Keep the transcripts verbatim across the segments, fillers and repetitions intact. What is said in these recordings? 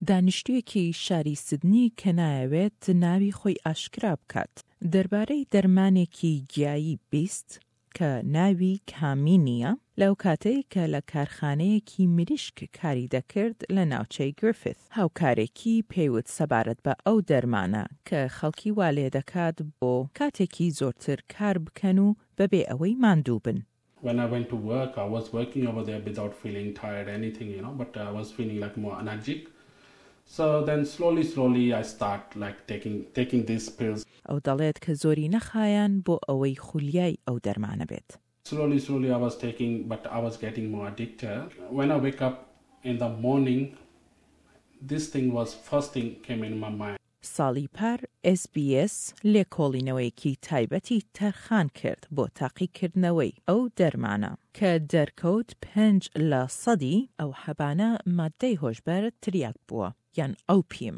دانیشتوویەکی شاری سیدنی کە نایەوێت ناوی خۆی ئاشکرا بکات دەربارەی دەرمانێکی گیایی بیست کە ناوی کامینیە لەو کاتەی کە لە کارخانەیەکی مریشک کاری دەکرد لە ناوچەی گریفیث. هاوکارێکی پێیوت سەبارەت بە ئەو دەرمانە کە خەڵکی وا لێ دەکات بۆ کاتێکی زۆرتر کار بکەن و بەبێ ئەوەی ماندوو بن. When I went to work, I was working over there without feeling tired or anything, you know, but I was feeling like more energetic. So then slowly, slowly I start like taking taking these pills. ئەو دەڵێت کە زۆری نەخایەن بۆ ئەوەی خولیای ئەو دەرمانە بێت. Slowly, slowly I was taking, but I was getting more addicted. When I wake up in the morning, this thing was first thing came in my mind. ساڵی پار ئێس بی ئێس لێکۆڵینەوەیەکی تایبەتی تەرخان کرد بۆ تاقیکردنەوەی ئەو دەرمانە کە دەرکەوت پێنج لە سەدی ئەو حەبانە مادەی هۆشبەر تریاک بووە یان ئۆپیەم.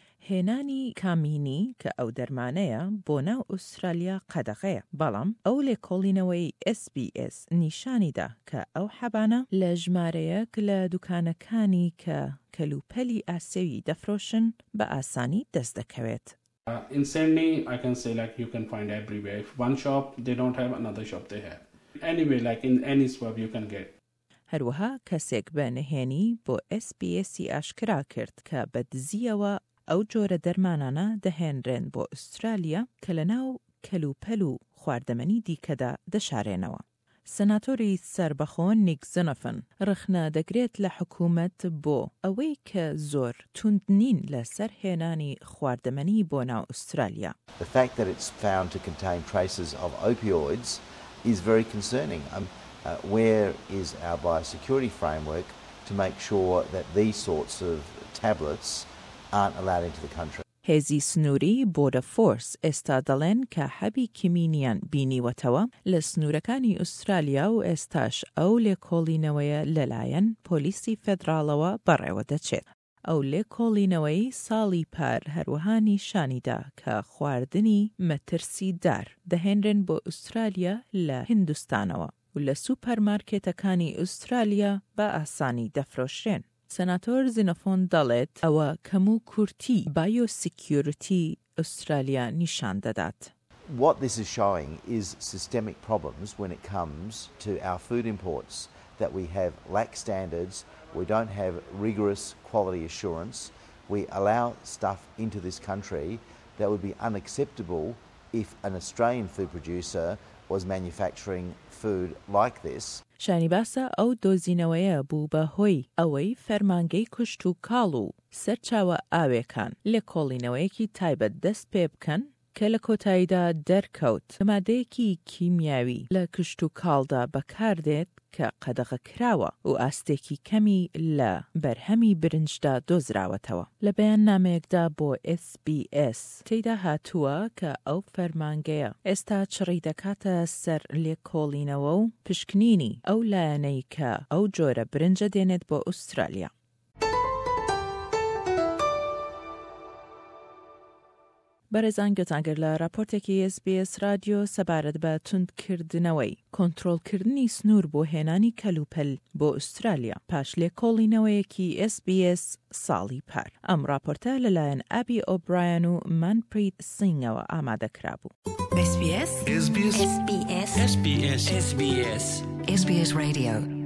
هێنانی کامینی کە ئەو دەرمانەیە بۆ ناو ئوسترالیا قەدەغەیە، بەڵام ئەو لێکۆڵینەوەی ئێس بی ئێس نیشانیدا کە ئەو حەبانە لە ژمارەیەک لە دوکانەکانی کە کەلوپەلی ئاسیوی دەفرۆشن بە ئاسانی دەست دەکەوێت. Uh, in Sydney, I can say like you can find everywhere. If one shop they don't have, another shop they have. Anyway, like in any swab you can get. هەروەها کەسێک بە نهێنی بۆ ئێس بی ئێسی ئاشکرا کرد کە بە دزیەوە ئەو جۆرە دەرمانانە دەهێنرێن بۆ ئوسترالیا کە لە ناو کەلوپەل و خواردەمەنی دیکەدا دەشارێنەوە. سەناتۆری سەربەخۆ نیک زنەفن ڕخنە دەگرێت لە حکوومەت بۆ ئەوەی کە زۆر توند نین لەسەر هێنانی خواردەمەنی بۆ ناو ئوسترالیا. The fact that it's found to contain traces of opioids is very concerning. Um, uh, where is our biosecurity framework to make sure that these sorts of tablets aren't allowed into the country? هێزی سنووری بۆرە فۆرس ئێستا دەڵێن کە حەبی کیمینیان بینیوەتەوە لە سنوورەکانی ئوسترالیا و ئێستاش ئەو لێکۆڵینەوەیە لەلایەن پۆلیسی فێدراڵەوە بەڕێوە دەچێت. ئەو لێکۆڵینەوەی ساڵی پار هەروەها نیشانیدا کە خواردنی مەترسی دار دەهێنرێن بۆ ئوسترالیا لە هیندستانەوە و لە سوپەرمارکێتەکانی ئوسترالیا بە ئاسانی دەفرۆشرێن. سەناتۆر زینەفۆن دەڵێت ئەوە کەم و کورتی بایۆسیکیورتی ئوسترالیا نیشان دەدات. What this is showing is systemic problems when it comes to our food imports, that we have lax standards, we don't have rigorous quality assurance, we allow stuff into this country that would be unacceptable if an Australian food producer was manufacturing food like this. شانی باسە ئەو دۆزینەوەیە بوو بە هۆی ئەوەی فەرمانگەی کوشت و کاڵ و سەرچاوە ئاوێکان لە کۆڵینەوەیەکی تایبەت دەست پێ بکەن کە لە کۆتاییدا دەرکەوت مادەیەکی کیمیاوی لە کشت و کاڵدا بەکاردێت کە قەدەغە کراوە و ئاستێکی کەمی لە بەرهەمی برنجدا دۆزراوەتەوە. لە بەیان نامەیەکدا بۆ ئێس بی ئێس تێیدا هاتووە کە ئەو فەرمانگەیە ئێستا چڕی دەکاتە سەر لێکۆڵینەوە و پشکنینی ئەو لایەنەی کە ئەو جۆرە برنجە دێنێت بۆ ئوسترالیا. بەڕێزان گوێتانگەر لە راپۆرتێکی ئێس بی ئێس رادیۆ سەبارەت بە توندکردنەوەی کۆنتڕۆڵکردنی سنوور بۆ هێنانی کەلوپەل بۆ ئوسترالیا پاش لێکۆڵینەوەیەکی ئێس بی ئێس ساڵی پار. ئەم راپۆرتە لەلایەن ئابی ئۆبرایەن و مانپریت سینگەوە ئامادەکرا بوو. اس بي اس اس بي اس اس بي اس اس بي اس اس بي اس رادیۆ